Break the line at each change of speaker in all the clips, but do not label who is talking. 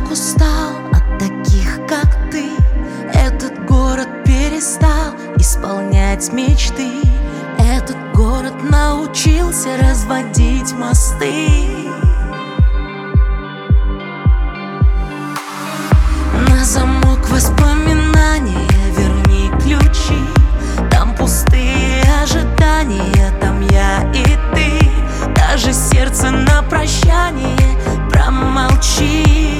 так устал от таких, как ты. Этот город перестал исполнять мечты. Этот город научился разводить мосты. На замок воспоминания верни ключи. Там пустые ожидания, там я и ты. Даже сердце на прощание промолчи.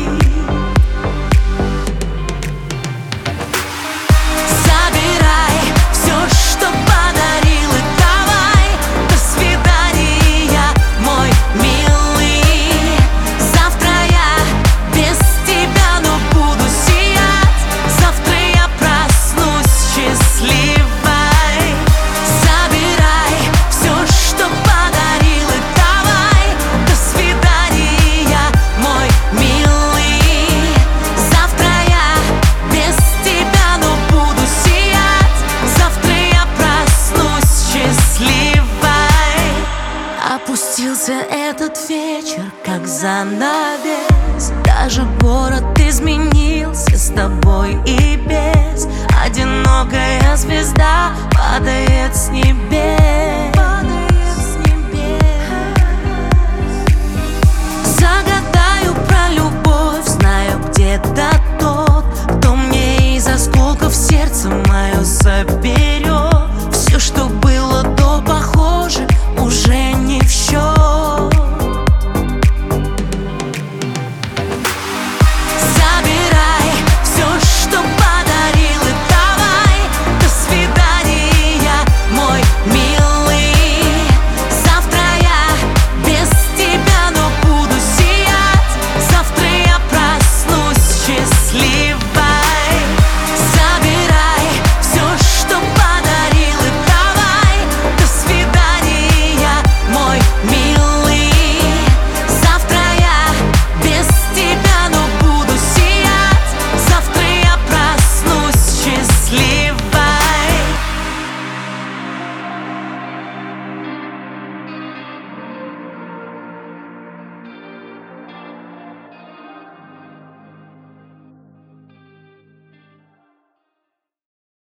Забирай все, что подарил, и давай до свидания, мой милый. Завтра я без тебя, но буду сиять. Завтра я проснусь счастливой. Забирай все, что подарил, и давай до свидания, мой милый. Завтра я без тебя, но буду сиять. Завтра я проснусь счастливой. Опустился этот вечер, как занавес. Даже город изменился с тобой и без. Одинокая звезда падает с небес.